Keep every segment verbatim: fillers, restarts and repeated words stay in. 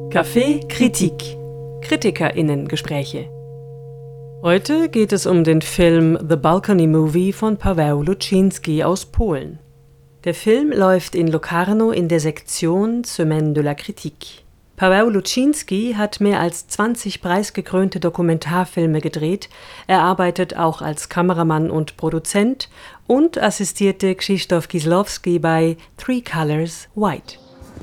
Café Kritik. KritikerInnen-Gespräche. Heute geht es um den Film The Balcony Movie von Paweł Lucinski aus Polen. Der Film läuft in Locarno in der Sektion Semaine de la Critique. Paweł Lucinski hat mehr als zwanzig preisgekrönte Dokumentarfilme gedreht, er arbeitet auch als Kameramann und Produzent und assistierte Krzysztof Kieslowski bei Three Colors White.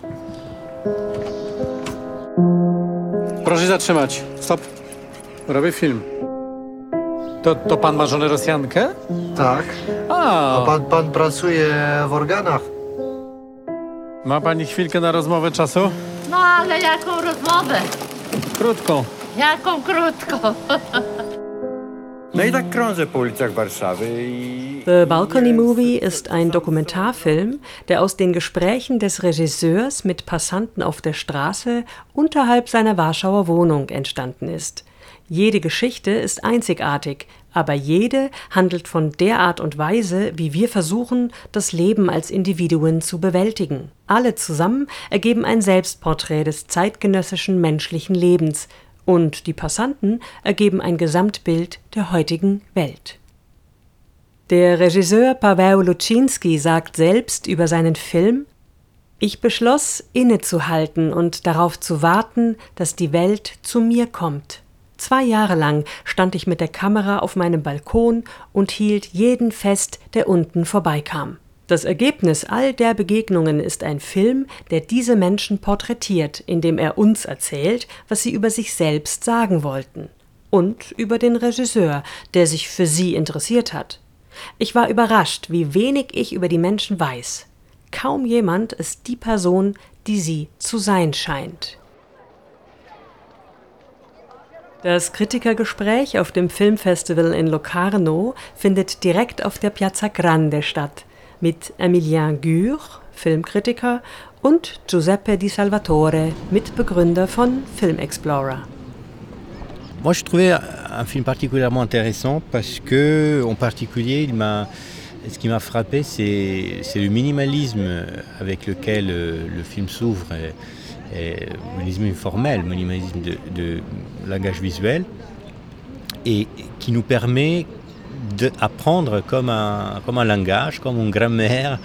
Proszę zatrzymać. Stop. Robię film. To, to pan ma żonę Rosjankę? Tak. A, A pan, pan pracuje w organach? ma pani chwilkę na rozmowę czasu? No ale jaką rozmowę? Krótką. Jaką krótką? No i tak krążę po ulicach Warszawy i... The Balcony Movie ist ein Dokumentarfilm, der aus den Gesprächen des Regisseurs mit Passanten auf der Straße unterhalb seiner Warschauer Wohnung entstanden ist. Jede Geschichte ist einzigartig, aber jede handelt von der Art und Weise, wie wir versuchen, das Leben als Individuen zu bewältigen. Alle zusammen ergeben ein Selbstporträt des zeitgenössischen menschlichen Lebens und die Passanten ergeben ein Gesamtbild der heutigen Welt. Der Regisseur Paweł Lucinski sagt selbst über seinen Film: Ich beschloss, innezuhalten und darauf zu warten, dass die Welt zu mir kommt. Zwei Jahre lang stand ich mit der Kamera auf meinem Balkon und hielt jeden fest, der unten vorbeikam. Das Ergebnis all der Begegnungen ist ein Film, der diese Menschen porträtiert, indem er uns erzählt, was sie über sich selbst sagen wollten. Und über den Regisseur, der sich für sie interessiert hat. Ich war überrascht, wie wenig ich über die Menschen weiß. Kaum jemand ist die Person, die sie zu sein scheint. Das Kritikergespräch auf dem Filmfestival in Locarno findet direkt auf der Piazza Grande statt, mit Emilien Gur, Filmkritiker, und Giuseppe Di Salvatore, Mitbegründer von Film Explorer. Moi, je trouvais un film particulièrement intéressant parce que, en particulier, il m'a, ce qui m'a frappé, c'est, c'est le minimalisme avec lequel le film s'ouvre. Et, et, minimalisme formel, minimalisme de, de langage visuel, et qui nous permet d'apprendre comme un, comme un langage, comme une grammaire,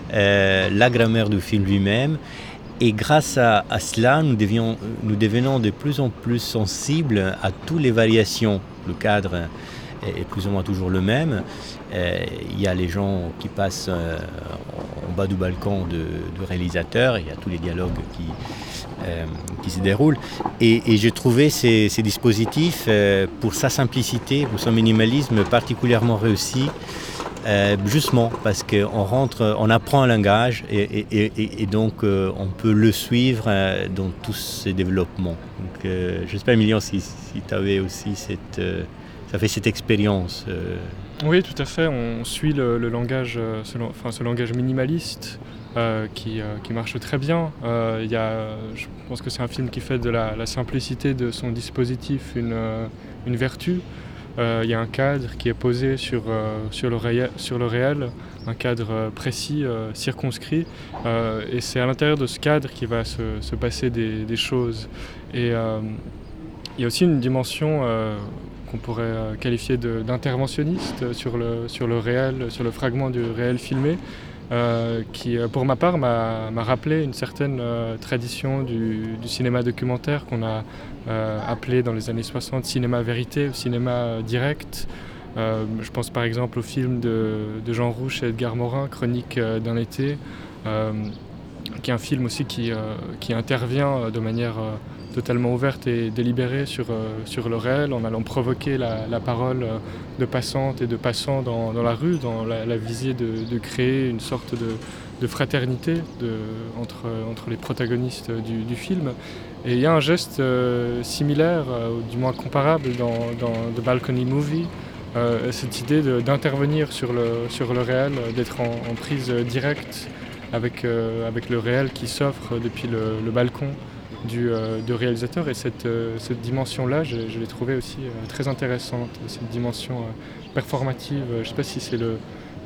euh, la grammaire du film lui-même. Et grâce à, à cela, nous, devions, nous devenons de plus en plus sensibles à toutes les variations. Le cadre est, est plus ou moins toujours le même. Euh, il y a les gens qui passent euh, en bas du balcon de, du réalisateur, il y a tous les dialogues qui, euh, qui se déroulent. Et, et j'ai trouvé ces, ces dispositifs, euh, pour sa simplicité, pour son minimalisme, particulièrement réussi. Euh, justement parce qu'on rentre, on apprend un langage et, et, et, et donc euh, on peut le suivre euh, dans tous ses développements. Donc, euh, je ne sais pas, Emilien, si, si tu avais aussi cette, euh, ça fait cette expérience. Euh... Oui, tout à fait. On suit le, le langage, ce, enfin, ce langage minimaliste euh, qui, euh, qui marche très bien. Euh, y a, je pense que c'est un film qui fait de la, la simplicité de son dispositif une, une vertu. Il euh, y a un cadre qui est posé sur, euh, sur, le, réel, sur le réel, un cadre précis, euh, circonscrit, euh, et c'est à l'intérieur de ce cadre qu'il va se, se passer des, des choses. Et euh, il y a aussi une dimension euh, qu'on pourrait qualifier de, d'interventionniste sur le, sur le réel, sur le fragment du réel filmé, euh, qui, pour ma part, m'a, m'a rappelé une certaine euh, tradition du, du cinéma documentaire qu'on a euh, appelé dans les années soixante cinéma vérité, ou cinéma direct. Euh, je pense par exemple au film de, de Jean Rouch et Edgar Morin, Chronique d'un été, euh, qui est un film aussi qui, euh, qui intervient de manière euh, totalement ouverte et délibérée sur, euh, sur le réel, en allant provoquer la, la parole de passantes et de passants dans, dans la rue, dans la, la visée de, de créer une sorte de, de fraternité de, entre, entre les protagonistes du, du film. Et il y a un geste euh, similaire, euh, ou du moins comparable dans, dans The Balcony Movie, euh, cette idée de, d'intervenir sur le, sur le réel, d'être en, en prise directe avec, euh, avec le réel qui s'offre depuis le, le balcon du, euh, du réalisateur. Et cette, euh, cette dimension-là, je, je l'ai trouvée aussi euh, très intéressante, cette dimension euh, performative. Je ne sais pas si c'est le,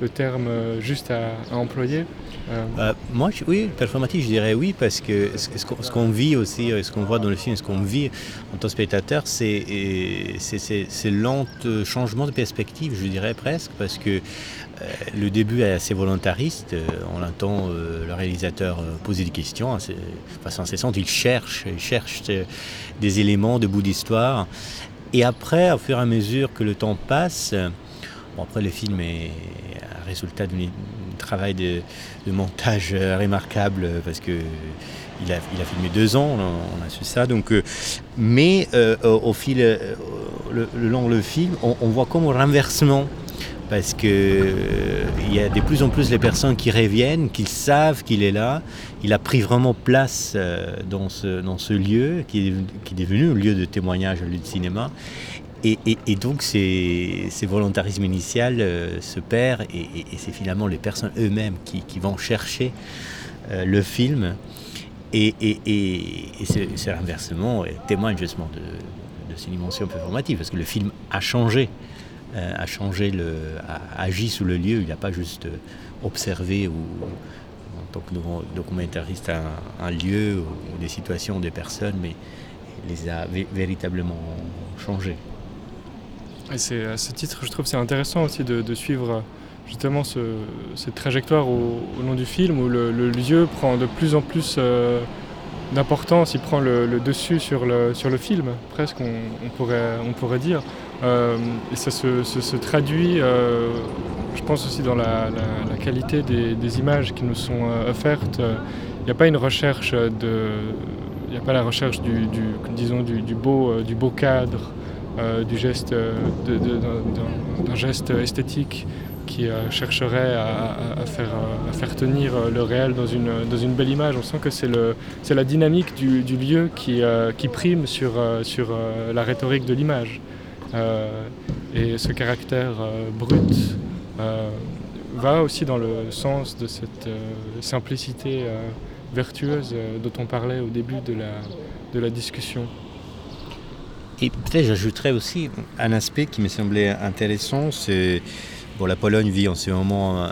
le terme juste à, à employer. Euh... Euh, moi, je, oui, performatif, je dirais oui, parce que ce, ce, qu'on, ce qu'on vit aussi, ce qu'on voit dans le film, ce qu'on vit en tant que spectateur, c'est, c'est, c'est, c'est lent changement de perspective, je dirais presque, parce que euh, le début est assez volontariste. Euh, on entend euh, le réalisateur euh, poser des questions assez, de façon incessante. Il cherche, il cherche euh, des éléments de bout d'histoire. Et après, au fur et à mesure que le temps passe, bon, après le film est un résultat d'un travail de, de montage remarquable parce que il a, il a filmé deux ans, on a su ça. Donc, euh, mais euh, au fil, euh, le, le long du film, on, on voit comme un renversement. Parce qu'il euh, y a de plus en plus les personnes qui reviennent, qui savent qu'il est là. Il a pris vraiment place euh, dans, ce, dans ce lieu, qui est, qui est devenu un lieu de témoignage, un lieu de cinéma. Et, et, et donc, ces, ces volontarismes initial euh, se perdent, et, et, et c'est finalement les personnes eux-mêmes qui, qui vont chercher euh, le film. Et, et, et, et ce, ce renversement témoigne justement de, de cette dimension performative, parce que le film a changé. Euh, a changé, le, a agi sous le lieu. Il n'a pas juste observé ou, en tant que documentariste un, un lieu ou, ou des situations, des personnes, mais les a vé- véritablement changés. Et c'est, à ce titre, je trouve que c'est intéressant aussi de, de suivre justement ce, cette trajectoire au, au long du film, où le, le lieu prend de plus en plus euh, d'importance, il prend le, le dessus sur le, sur le film, presque, on, on, pourrait, on pourrait dire. Euh, et ça se, se, se traduit, euh, je pense aussi dans la, la, la qualité des, des images qui nous sont euh, offertes. Il n'y a pas une recherche de, il n'y a pas la recherche du, du disons du, du beau, euh, du beau cadre, euh, du geste, de, de, d'un, d'un geste esthétique qui euh, chercherait à, à, faire, à faire tenir le réel dans une, dans une belle image. On sent que c'est, le, c'est la dynamique du, du lieu qui, euh, qui prime sur, sur euh, la rhétorique de l'image. Euh, et ce caractère euh, brut euh, va aussi dans le sens de cette euh, simplicité euh, vertueuse euh, dont on parlait au début de la, de la discussion. Et peut-être j'ajouterais aussi un aspect qui me semblait intéressant, c'est bon, la Pologne vit en ce moment, euh,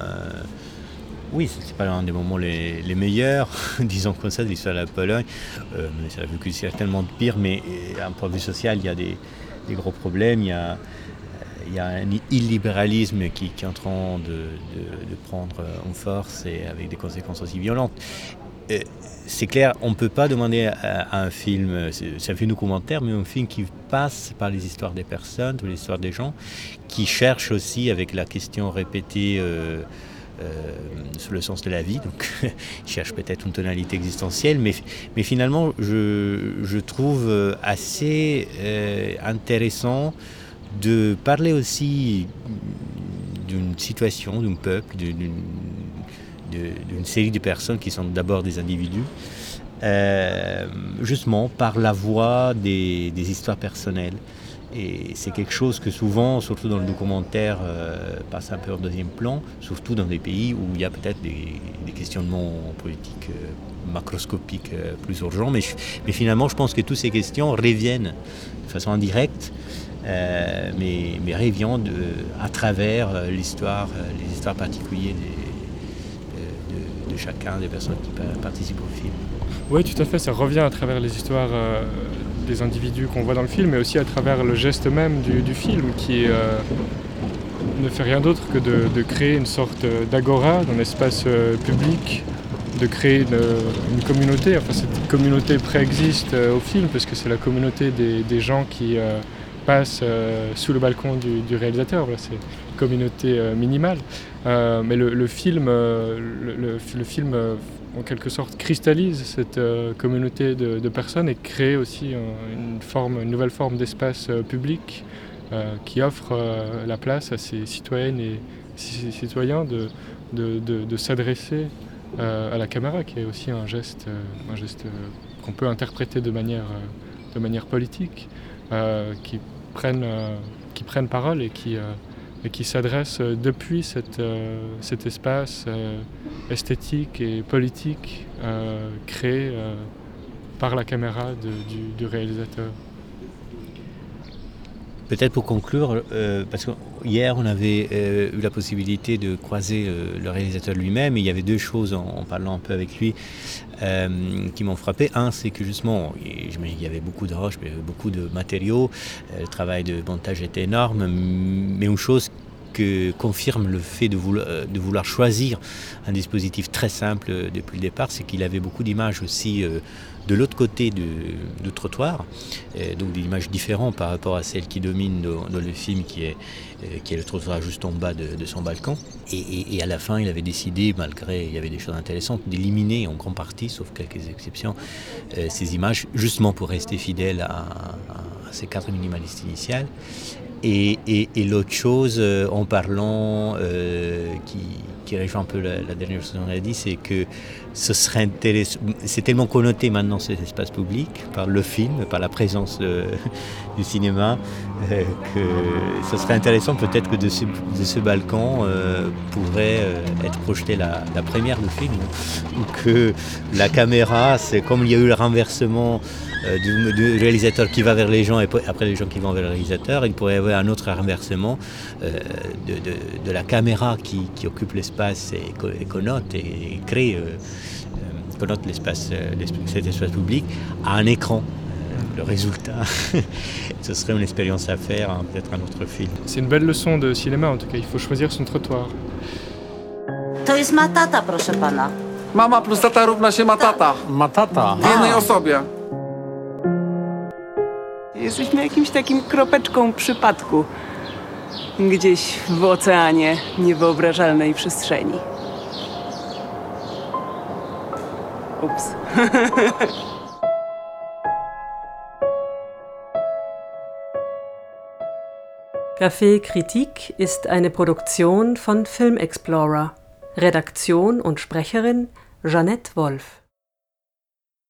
oui, c'est pas l'un des moments les, les meilleurs, disons comme ça, de l'histoire de la Pologne, euh, mais ça a vécu certainement de pire, mais d'un point de vue social, il y a des des gros problèmes, il y a, il y a un illibéralisme qui, qui est en train de, de, de prendre en force et avec des conséquences aussi violentes. Et c'est clair, on ne peut pas demander à, à un film, c'est, c'est un film documentaire, mais un film qui passe par les histoires des personnes, par les histoires des gens, qui cherche aussi avec la question répétée euh, Euh, sur le sens de la vie, donc il cherche peut-être une tonalité existentielle, mais, mais finalement je, je trouve assez euh, intéressant de parler aussi d'une situation, d'un peuple, d'une, d'une série de personnes qui sont d'abord des individus, euh, justement par la voix des, des histoires personnelles. Et c'est quelque chose que souvent, surtout dans le documentaire, euh, passe un peu en deuxième plan, surtout dans des pays où il y a peut-être des, des questionnements politiques euh, macroscopiques euh, plus urgents. Mais, mais finalement, je pense que toutes ces questions reviennent de façon indirecte, euh, mais, mais reviennent de, à travers euh, l'histoire, euh, les histoires particulières des, de, de chacun des personnes qui participent au film. Oui, tout à fait, ça revient à travers les histoires euh, des individus qu'on voit dans le film, mais aussi à travers le geste même du, du film qui euh, ne fait rien d'autre que de, de créer une sorte d'agora, d'un espace euh, public, de créer une, une communauté. Enfin, cette communauté préexiste euh, au film, parce que c'est la communauté des, des gens qui euh, passent euh, sous le balcon du, du réalisateur. Voilà, c'est une communauté euh, minimale. Euh, mais le, le film, euh, le, le, le film euh, en quelque sorte cristallise cette euh, communauté de, de personnes et crée aussi un, une, forme, une nouvelle forme d'espace euh, public euh, qui offre euh, la place à ces citoyennes et ces citoyens de, de, de, de s'adresser euh, à la caméra, qui est aussi un geste, euh, un geste euh, qu'on peut interpréter de manière, euh, de manière politique, euh, qui, prennent, euh, qui prennent parole et qui... Euh, et qui s'adresse depuis cette, euh, cet espace euh, esthétique et politique euh, créé euh, par la caméra de, du, du réalisateur. Peut-être pour conclure, euh, parce qu'hier on avait euh, eu la possibilité de croiser euh, le réalisateur lui-même, et il y avait deux choses en, en parlant un peu avec lui euh, qui m'ont frappé. Un, c'est que justement, il y avait beaucoup de roches, beaucoup de matériaux, euh, le travail de montage était énorme, mais une chose que confirme le fait de vouloir, de vouloir choisir un dispositif très simple depuis le départ, c'est qu'il avait beaucoup d'images aussi euh, de l'autre côté du, du trottoir, et donc des images différentes par rapport à celles qui dominent dans, dans le film, qui est, qui est le trottoir juste en bas de, de son balcon. Et, et, et à la fin, il avait décidé, malgré il y avait des choses intéressantes, d'éliminer en grande partie, sauf quelques exceptions, euh, ces images, justement pour rester fidèle à, à, à ces cadres minimalistes initiales. Et, et, et l'autre chose, euh, en parlant, euh, qui, qui rejoint un peu la, la dernière chose qu'on a dit, c'est que ce serait intéressant, c'est tellement connoté maintenant cet espace public par le film, par la présence de, du cinéma, euh, que ce serait intéressant peut-être que de ce, de ce balcon euh, pourrait euh, être projetée la, la première du film, ou que la caméra, c'est comme il y a eu le renversement Euh, du, du réalisateur qui va vers les gens et après les gens qui vont vers le réalisateur, il pourrait y avoir un autre renversement euh, de, de, de la caméra qui, qui occupe l'espace et, et connote et, et crée, euh, euh, connote l'espace, euh, cet espace public à un écran. Le résultat, ce serait une expérience à faire, hein, peut-être un autre film. C'est une belle leçon de cinéma en tout cas, il faut choisir son trottoir. To jest matata, proszę pana. Mama plus tata równa się matata. Matata. W jednej osobie. Jesteśmy jakimś takim kropeczką przypadku. Gdzieś w oceanie niewyobrażalnej przestrzeni. Ups. Café Kritik ist eine Produktion von Film Explorer. Redaktion und Sprecherin Jeanette Wolf.